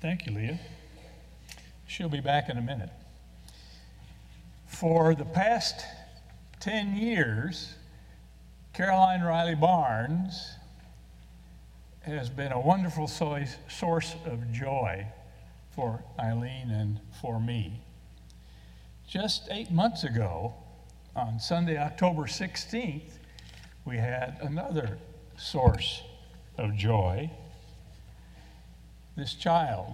Thank you, Leah. She'll be back in a minute. For the past 10 years, Caroline Riley Barnes has been a wonderful source of joy for Eileen and for me. Just 8 months ago, on Sunday, October 16th, we had another source of joy. This child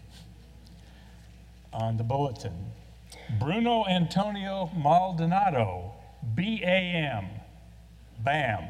on the bulletin, Bruno Antonio Maldonado, BAM, BAM.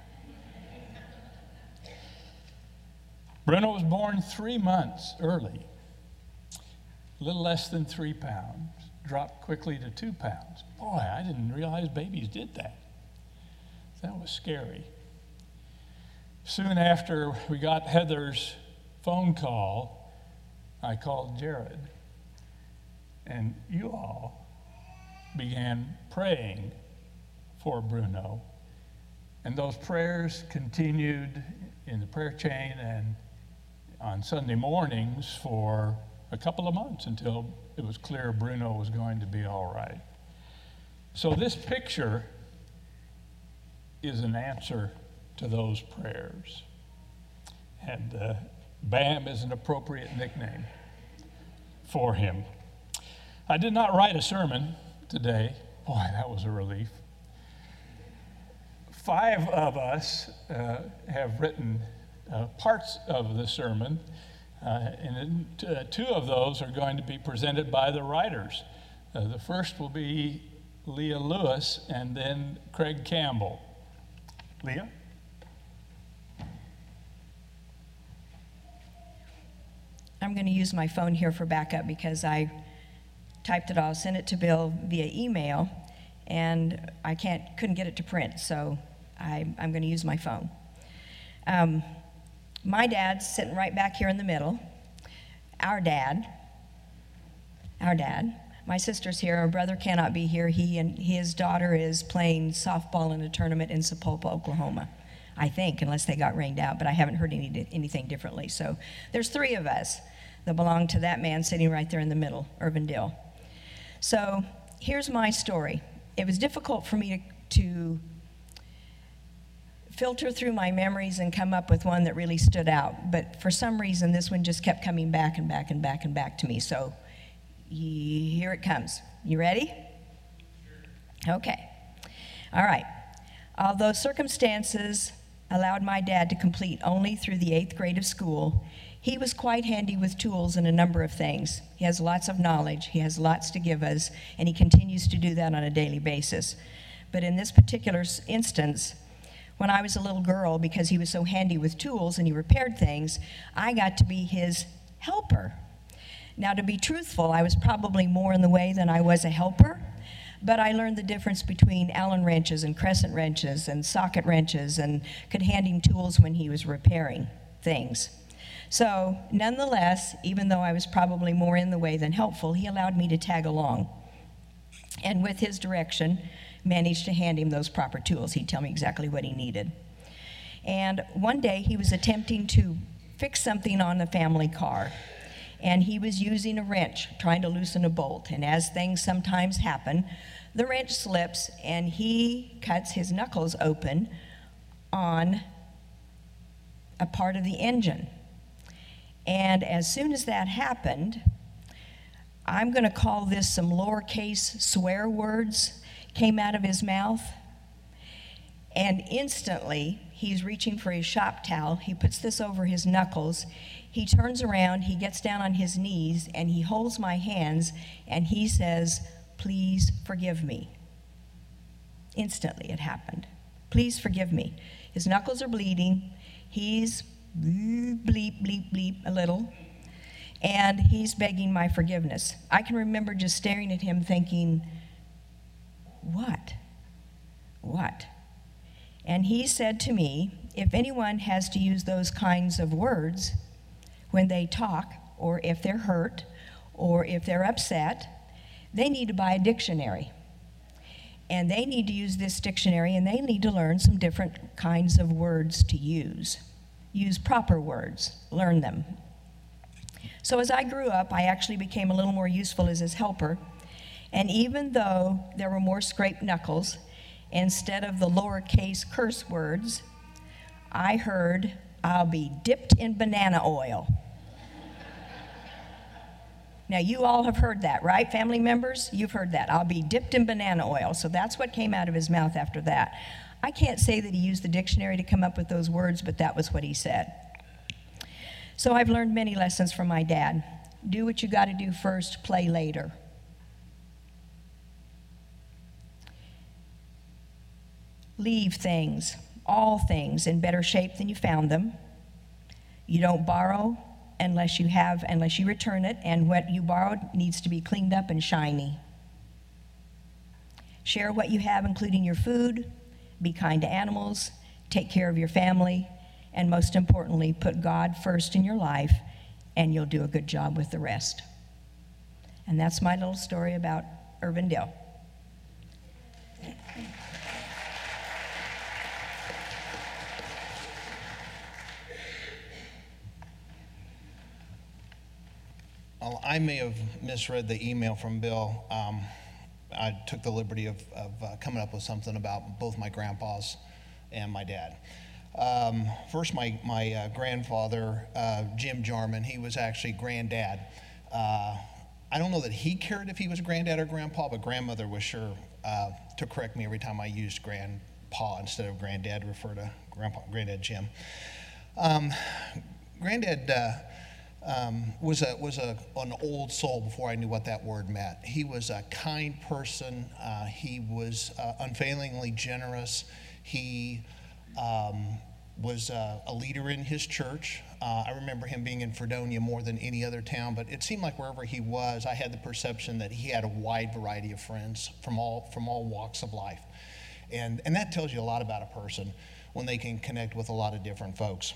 Bruno was born 3 months early, a little less than 3 pounds, dropped quickly to 2 pounds. Boy, I didn't realize babies did that. That was scary. Soon after we got Heather's phone call, I called Jared, and you all began praying for Bruno, and those prayers continued in the prayer chain and on Sunday mornings for a couple of months until it was clear Bruno was going to be all right. So this picture is an answer to those prayers. And BAM is an appropriate nickname for him. I did not write a sermon today. Boy, that was a relief. 5 of us have written parts of the sermon, and 2 of those are going to be presented by the writers. The first will be Leah Lewis and then Craig Campbell. Leah? I'm going to use my phone here for backup because I typed it all, sent it to Bill via email, and I couldn't get it to print, so I'm going to use my phone. My dad's sitting right back here in the middle. Our dad. My sister's here. Our brother cannot be here. He and his daughter is playing softball in a tournament in Sapulpa, Oklahoma, I think, unless they got rained out, but I haven't heard anything differently. So there's 3 of us that belong to that man sitting right there in the middle, Irvin Dill. So here's my story. It was difficult for me to filter through my memories and come up with one that really stood out, but for some reason this one just kept coming back and back and back and back to me. So here it comes. You ready? Okay. All right. Although circumstances allowed my dad to complete only through the 8th grade of school, he was quite handy with tools in a number of things. He has lots of knowledge, he has lots to give us, and he continues to do that on a daily basis. But in this particular instance, when I was a little girl, because he was so handy with tools and he repaired things, I got to be his helper. Now, to be truthful, I was probably more in the way than I was a helper, but I learned the difference between Allen wrenches and crescent wrenches and socket wrenches and could hand him tools when he was repairing things. So, nonetheless, even though I was probably more in the way than helpful, he allowed me to tag along. And with his direction, managed to hand him those proper tools. He'd tell me exactly what he needed. And one day he was attempting to fix something on the family car, and he was using a wrench trying to loosen a bolt. And as things sometimes happen, the wrench slips and he cuts his knuckles open on a part of the engine. And as soon as that happened, I'm going to call this some lowercase swear words came out of his mouth, and instantly he's reaching for his shop towel. He puts this over his knuckles. He turns around, he gets down on his knees, and he holds my hands, and he says, "Please forgive me." Instantly it happened. "Please forgive me." His knuckles are bleeding. He's bleep, bleep, bleep a little, and he's begging my forgiveness. I can remember just staring at him thinking, What? And he said to me, if anyone has to use those kinds of words when they talk, or if they're hurt, or if they're upset, they need to buy a dictionary. And they need to use this dictionary, and they need to learn some different kinds of words to use. Use proper words, learn them. So as I grew up, I actually became a little more useful as his helper. And even though there were more scraped knuckles, instead of the lowercase curse words, I heard, "I'll be dipped in banana oil." Now, you all have heard that, right, family members? You've heard that. "I'll be dipped in banana oil." So that's what came out of his mouth after that. I can't say that he used the dictionary to come up with those words, but that was what he said. So I've learned many lessons from my dad. Do what you got to do first, play later. Leave things, all things, in better shape than you found them. You don't borrow unless you return it, and what you borrowed needs to be cleaned up and shiny. Share what you have, including your food. Be kind to animals. Take care of your family. And most importantly, put God first in your life, and you'll do a good job with the rest. And that's my little story about Irvin Dill. Well, I may have misread the email from Bill. I took the liberty of coming up with something about both my grandpas and my dad. First, my grandfather, Jim Jarman, he was actually granddad. I don't know that he cared if he was granddad or grandpa, but grandmother was sure to correct me every time I used grandpa instead of granddad to refer to granddad Jim. Granddad was an old soul before I knew what that word meant. He was a kind person. He was unfailingly generous. He was a leader in his church. I remember him being in Fredonia more than any other town, but it seemed like wherever he was, I had the perception that he had a wide variety of friends from all walks of life. And that tells you a lot about a person when they can connect with a lot of different folks.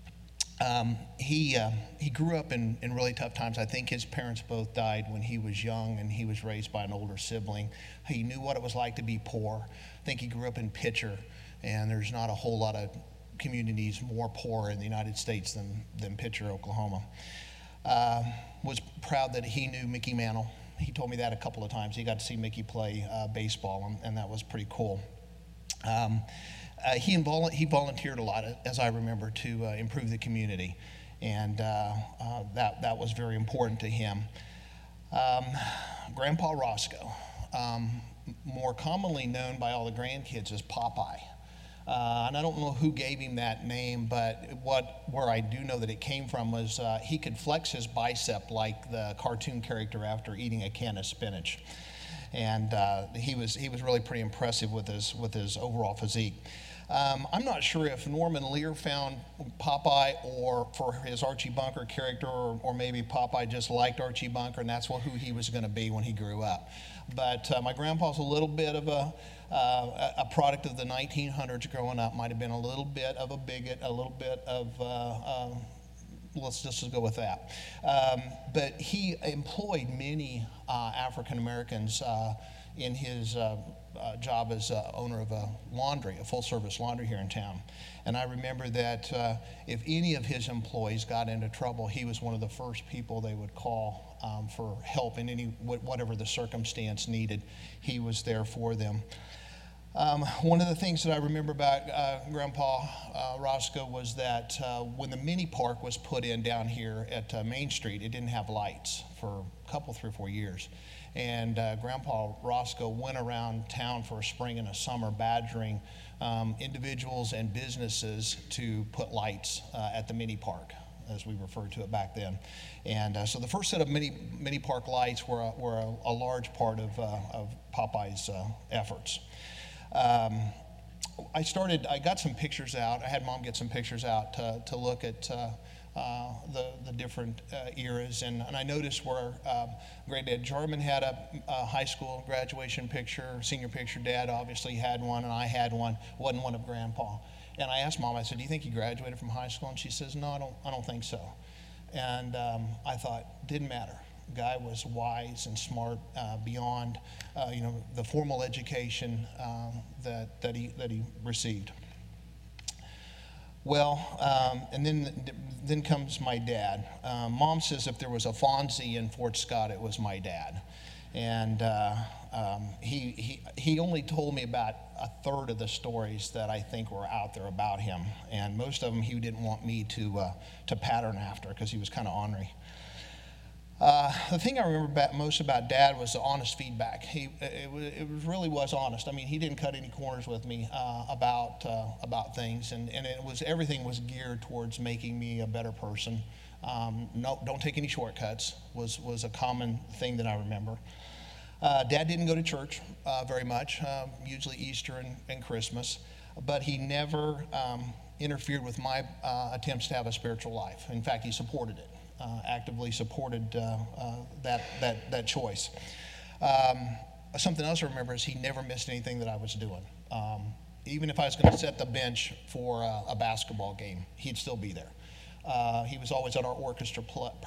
He grew up in really tough times. I think his parents both died when he was young, and he was raised by an older sibling. He knew what it was like to be poor. I think he grew up in Pitcher, and there's not a whole lot of communities more poor in the United States than Pitcher, Oklahoma. Was proud that he knew Mickey Mantle. He told me that a couple of times. He got to see Mickey play baseball, and that was pretty cool. He volunteered a lot, as I remember, to improve the community, and that was very important to him. Grandpa Roscoe, more commonly known by all the grandkids as Popeye. And I don't know who gave him that name, but where I do know that it came from was he could flex his bicep like the cartoon character after eating a can of spinach. And he was really pretty impressive with his overall physique. I'm not sure if Norman Lear found Popeye or for his Archie Bunker character, or maybe Popeye just liked Archie Bunker, and that's who he was going to be when he grew up. But my grandpa's a little bit of a product of the 1900s growing up. Might have been a little bit of a bigot, a little bit of let's just go with that. But he employed many African Americans in his job as owner of a full-service laundry here in town. And I remember that if any of his employees got into trouble, he was one of the first people they would call for help in whatever the circumstance needed. He was there for them. One of the things that I remember about Grandpa Roscoe was that when the mini park was put in down here at Main Street, it didn't have lights for a couple, 3 or 4 years. And Grandpa Roscoe went around town for a spring and a summer badgering individuals and businesses to put lights at the mini park, as we referred to it back then. And so the first set of mini park lights were a large part of Popeye's efforts. I got some pictures out. I had Mom get some pictures out to look at the different eras, and I noticed where Granddad Jarman had a high school graduation picture, senior picture. Dad obviously had one, and I had one. Wasn't one of Grandpa. And I asked Mom, I said, "Do you think he graduated from high school?" And she says, "No, I don't think so." And I thought, didn't matter. The guy was wise and smart beyond, the formal education that he received. Well, and then comes my dad. Mom says if there was a Fonzie in Fort Scott, it was my dad. And he only told me about a third of the stories that I think were out there about him. And most of them he didn't want me to pattern after because he was kind of ornery. The thing I remember most about Dad was the honest feedback. It really was honest. I mean, he didn't cut any corners with me about things, and everything was geared towards making me a better person. No, don't take any shortcuts was a common thing that I remember. Dad didn't go to church very much, usually Easter and Christmas, but he never interfered with my attempts to have a spiritual life. In fact, he supported it. Actively supported that choice. Something else I remember is he never missed anything that I was doing. Even if I was going to set the bench for a basketball game, he'd still be there. He was always at our orchestra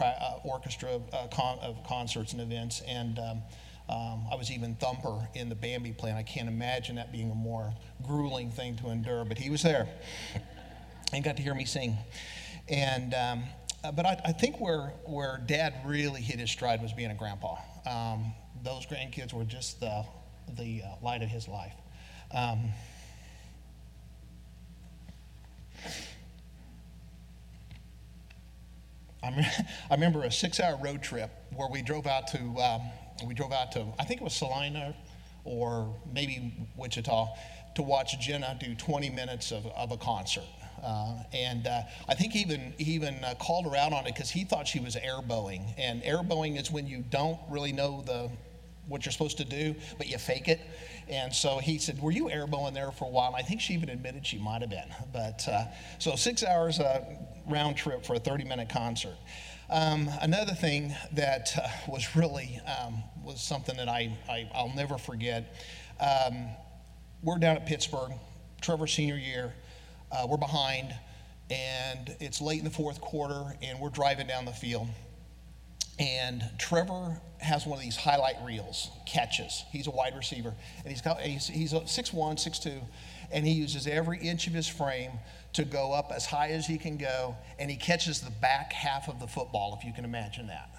of concerts and events, and I was even thumper in the Bambi playing. I can't imagine that being a more grueling thing to endure, but he was there and got to hear me sing. And but I think where Dad really hit his stride was being a grandpa. Those grandkids were just the light of his life. I remember a 6-hour road trip where we drove out to I think it was Salina or maybe Wichita to watch Jenna do 20 minutes of a concert. And I think he even called her out on it because he thought she was airboeing. And airboeing is when you don't really know what you're supposed to do, but you fake it. And so he said, "Were you airboeing there for a while?" And I think she even admitted she might have been. But so 6 hours round trip for a 30-minute concert. Another thing that was really was something that I'll never forget. We're down at Pittsburgh, Trevor's senior year. We're behind, and it's late in the fourth quarter, and we're driving down the field. And Trevor has one of these highlight reels, catches. He's a wide receiver, and he's 6'1", 6'2", and he uses every inch of his frame to go up as high as he can go, and he catches the back half of the football, if you can imagine that.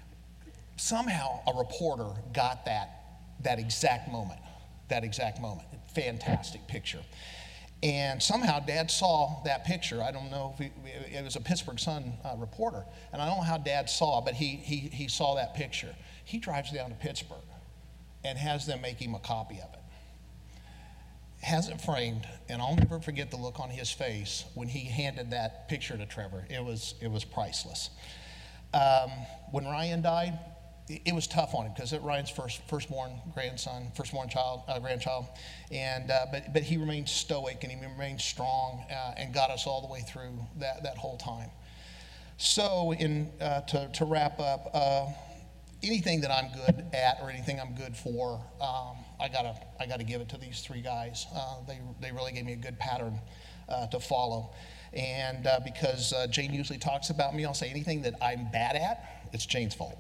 Somehow a reporter got that exact moment. Fantastic picture. And somehow Dad saw that picture. I don't know if it was a Pittsburgh Sun reporter, and I don't know how Dad saw it, but he saw that picture. He drives down to Pittsburgh and has them make him a copy of it. Has it framed, and I'll never forget the look on his face when he handed that picture to Trevor. It was priceless. When Ryan died, it was tough on him because it Ryan's firstborn grandchild, and but he remained stoic and he remained strong and got us all the way through that whole time. So to wrap up, anything that I'm good at or anything I'm good for, I gotta give it to these three guys. They really gave me a good pattern to follow, and because Jane usually talks about me, I'll say anything that I'm bad at, it's Jane's fault.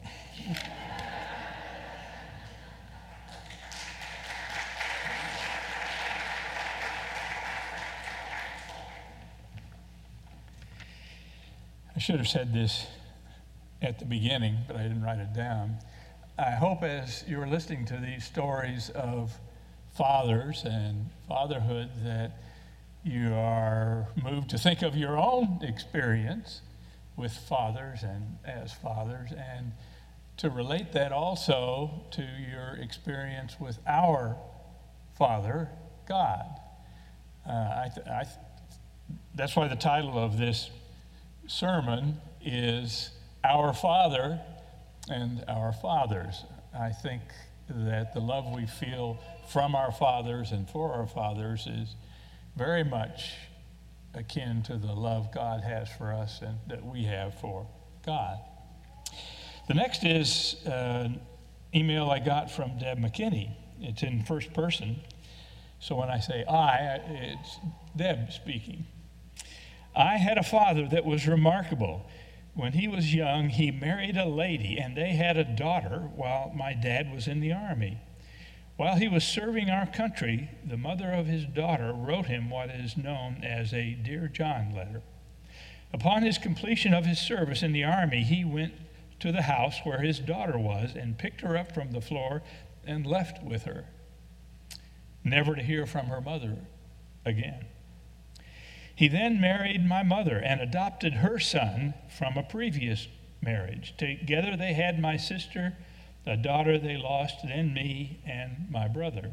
I should have said this at the beginning, but I didn't write it down. I hope as you were listening to these stories of fathers and fatherhood that you are moved to think of your own experience with fathers and as fathers, and to relate that also to your experience with our Father, God. That's why the title of this sermon is Our Father and Our Fathers. I think that the love we feel from our fathers and for our fathers is very much akin to the love God has for us and that we have for God. The next is an email I got from Deb McKinney. It's in first person. So when I say it's Deb speaking. I had a father that was remarkable. When he was young, he married a lady, and they had a daughter while my dad was in the Army. While he was serving our country, the mother of his daughter wrote him what is known as a Dear John letter. Upon his completion of his service in the Army, he went to the house where his daughter was and picked her up from the floor and left with her, never to hear from her mother again. He then married my mother and adopted her son from a previous marriage. Together they had my sister, a daughter they lost, then me and my brother.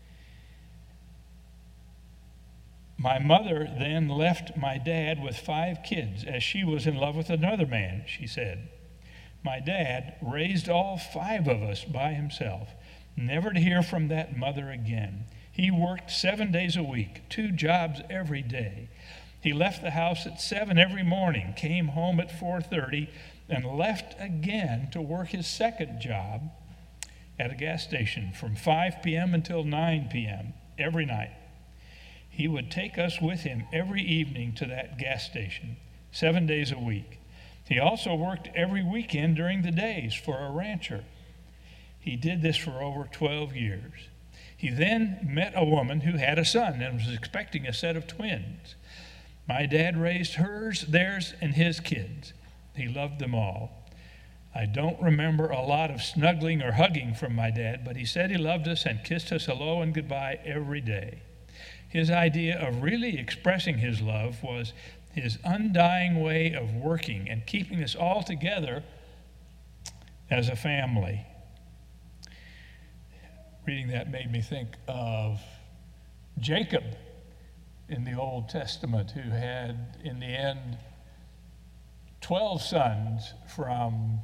My mother then left my dad with 5 kids, as she was in love with another man, she said. My dad raised all 5 of us by himself, never to hear from that mother again. He worked 7 days a week, 2 jobs every day. He left the house at 7 every morning, came home at 4:30, and left again to work his second job at a gas station from 5 p.m. until 9 p.m. every night. He would take us with him every evening to that gas station, 7 days a week. He also worked every weekend during the days for a rancher. He did this for over 12 years. He then met a woman who had a son and was expecting a set of twins. My dad raised hers, theirs, and his kids. He loved them all. I don't remember a lot of snuggling or hugging from my dad, but he said he loved us and kissed us hello and goodbye every day. His idea of really expressing his love was his undying way of working and keeping us all together as a family. Reading that made me think of Jacob in the Old Testament, who had, in the end, 12 sons from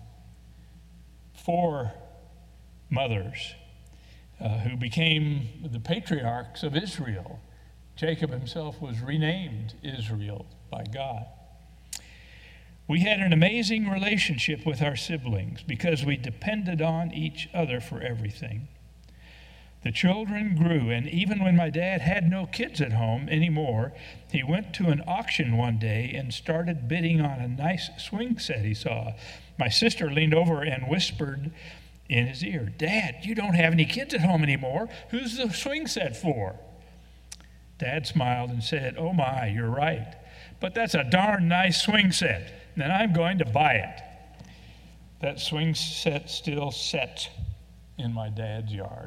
4 mothers who became the patriarchs of Israel. Jacob himself was renamed Israel by God. We had an amazing relationship with our siblings because we depended on each other for everything. The children grew, and even when my dad had no kids at home anymore, he went to an auction one day and started bidding on a nice swing set he saw. My sister leaned over and whispered in his ear, "Dad, you don't have any kids at home anymore. Who's the swing set for?" Dad smiled and said, "Oh my, you're right. But that's a darn nice swing set, and I'm going to buy it." That swing set still sat in my dad's yard.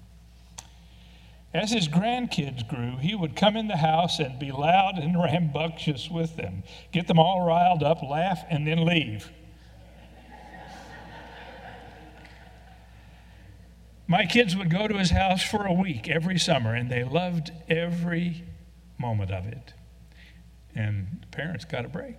As his grandkids grew, he would come in the house and be loud and rambunctious with them, get them all riled up, laugh, and then leave. My kids would go to his house for a week every summer, and they loved every moment of it. And the parents got a break.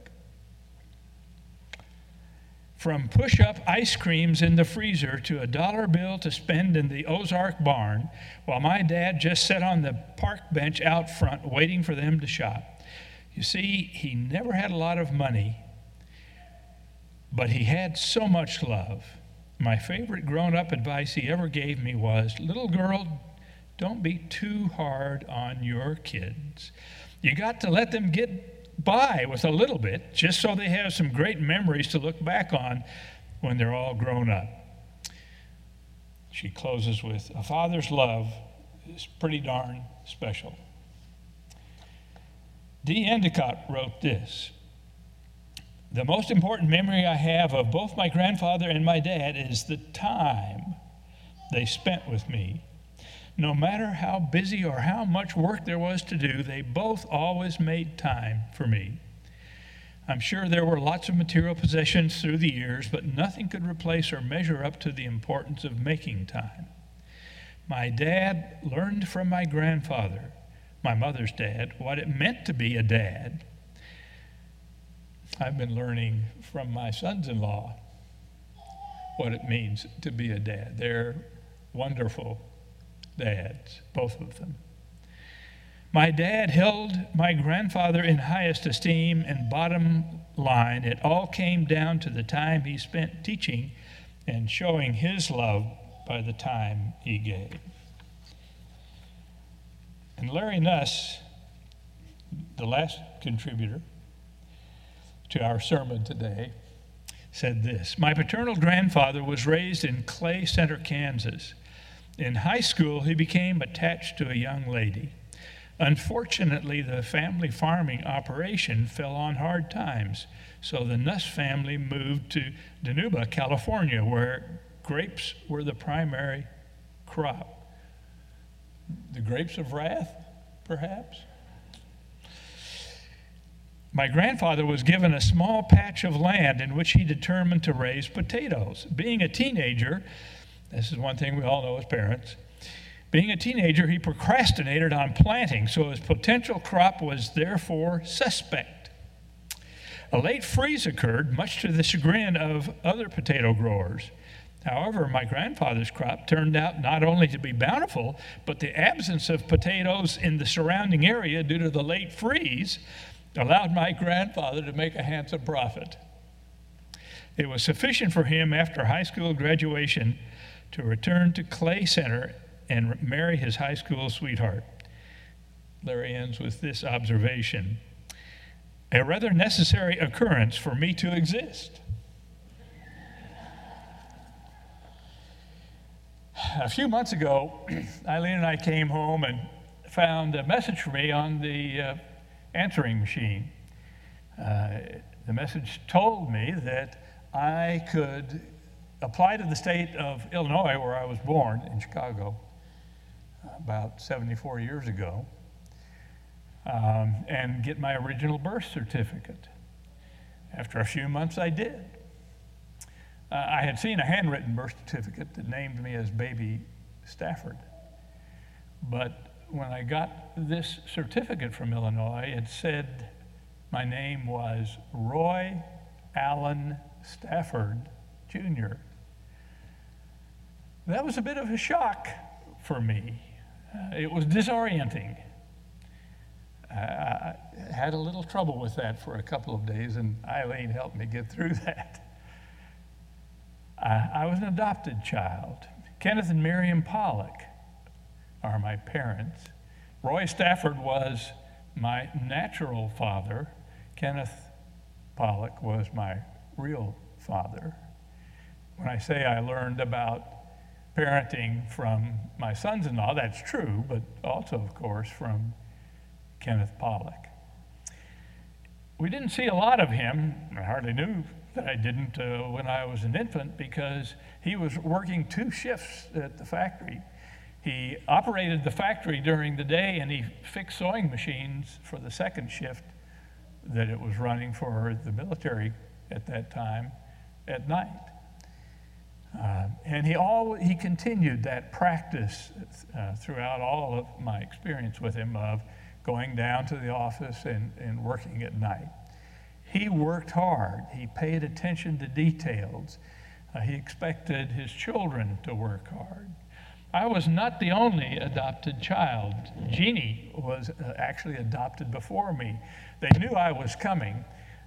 From push-up ice creams in the freezer to a dollar bill to spend in the Ozark barn, while my dad just sat on the park bench out front waiting for them to shop. You see, he never had a lot of money, but he had so much love. My favorite grown-up advice he ever gave me was, "Little girl, don't be too hard on your kids. You got to let them get by with a little bit, just so they have some great memories to look back on when they're all grown up." She closes with, "A father's love is pretty darn special." Dee Endicott wrote this: "The most important memory I have of both my grandfather and my dad is the time they spent with me. No matter how busy or how much work there was to do, they both always made time for me. I'm sure there were lots of material possessions through the years, but nothing could replace or measure up to the importance of making time. My dad learned from my grandfather, my mother's dad, what it meant to be a dad. I've been learning from my sons-in-law what it means to be a dad. They're wonderful dads, both of them. My dad held my grandfather in highest esteem, and bottom line, it all came down to the time he spent teaching and showing his love by the time he gave." And Larry Nuss, the last contributor to our sermon today, said this: "My paternal grandfather was raised in Clay Center, Kansas. In high school, he became attached to a young lady. Unfortunately, the family farming operation fell on hard times, so the Nuss family moved to Dinuba, California, where grapes were the primary crop. The grapes of wrath, perhaps? My grandfather was given a small patch of land in which he determined to raise potatoes. Being a teenager, this is one thing we all know as parents, being a teenager, he procrastinated on planting, so his potential crop was therefore suspect. A late freeze occurred, much to the chagrin of other potato growers. However, my grandfather's crop turned out not only to be bountiful, but the absence of potatoes in the surrounding area due to the late freeze allowed my grandfather to make a handsome profit. It was sufficient for him after high school graduation to return to Clay Center and marry his high school sweetheart. Larry ends with this observation: a rather necessary occurrence for me to exist. A few months ago, Eileen and I came home and found a message for me on the answering machine. The message told me that I could apply to the state of Illinois, where I was born, in Chicago, about 74 years ago, and get my original birth certificate. After a few months, I did. I had seen a handwritten birth certificate that named me as Baby Stafford. But when I got this certificate from Illinois, it said my name was Roy Allen Stafford, Jr. That was a bit of a shock for me. It was disorienting. I had a little trouble with that for a couple of days, and Eileen helped me get through that. I was an adopted child. Kenneth and Miriam Pollock are my parents. Roy Stafford was my natural father. Kenneth Pollock was my real father. When I say I learned about parenting from my sons-in-law, that's true, but also, of course, from Kenneth Pollock. We didn't see a lot of him. I hardly knew that I didn't when I was an infant, because he was working 2 shifts at the factory. He operated the factory during the day, and he fixed sewing machines for the second shift that it was running for the military at that time at night. And he continued that practice throughout all of my experience with him of going down to the office and working at night. He worked hard. He paid attention to details. He expected his children to work hard. I was not the only adopted child. Jeannie was actually adopted before me. They knew I was coming.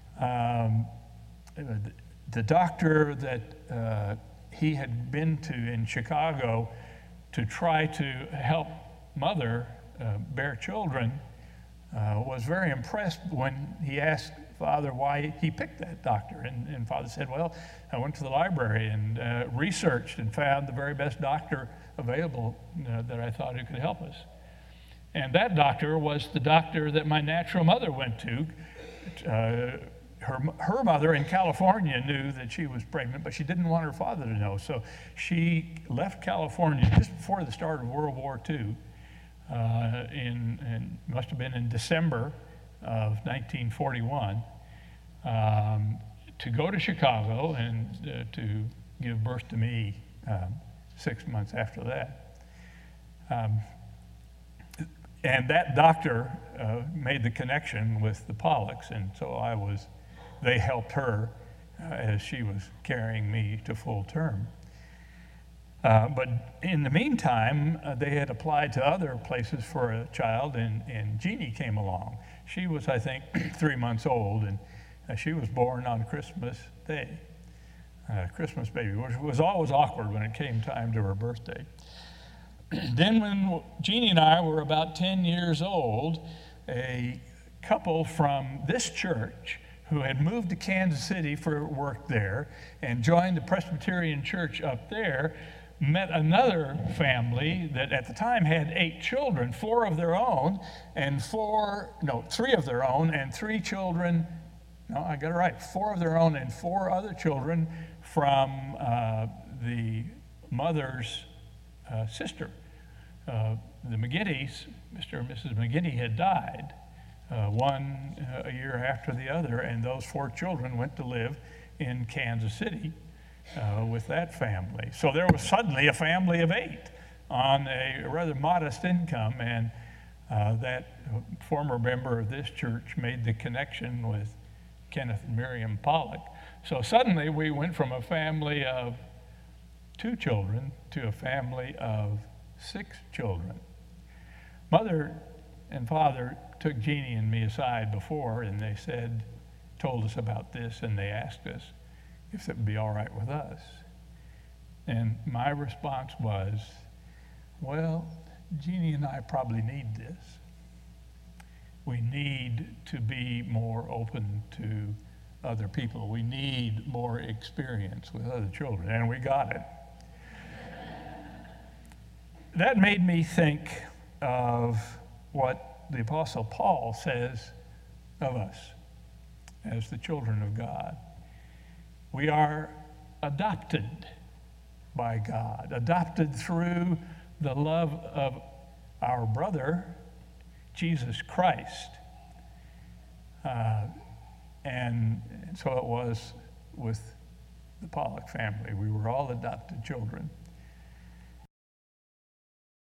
The doctor that he had been to in Chicago to try to help mother bear children was very impressed when he asked Father why he picked that doctor. And Father said, well, I went to the library and researched and found the very best doctor available that I thought who could help us. And that doctor was the doctor that my natural mother went to. Her mother in California knew that she was pregnant, but she didn't want her father to know. So she left California just before the start of World War II, must have been in December of 1941, to go to Chicago and to give birth to me 6 months after that. And that doctor made the connection with the Pollocks, and so they helped her as she was carrying me to full term. But in the meantime, they had applied to other places for a child, and Jeannie came along. She was, I think, 3 months old, and she was born on Christmas Day. Christmas baby, which was always awkward when it came time to her birthday. Then when Jeannie and I were about 10 years old, a couple from this church who had moved to Kansas City for work there and joined the Presbyterian church up there met another family that at the time had 8 children, 3 of their own and 3 children. No, I got it right. 4 of their own and 4 other children from the mother's sister. The McGinneys, Mr. and Mrs. McGinney, had died, one a year after the other, and those 4 children went to live in Kansas City with that family. So there was suddenly a family of 8 on a rather modest income, and that former member of this church made the connection with Kenneth and Miriam Pollock. So suddenly we went from a family of 2 children to a family of 6 children. Mother and father took Jeannie and me aside before, and they told us about this, and they asked us if it would be all right with us. And my response was, well, Jeannie and I probably need this. We need to be more open to other people. We need more experience with other children, and we got it. That made me think of what the Apostle Paul says of us as the children of God. We are adopted by God, adopted through the love of our brother, Jesus Christ. And so it was with the Pollock family. We were all adopted children.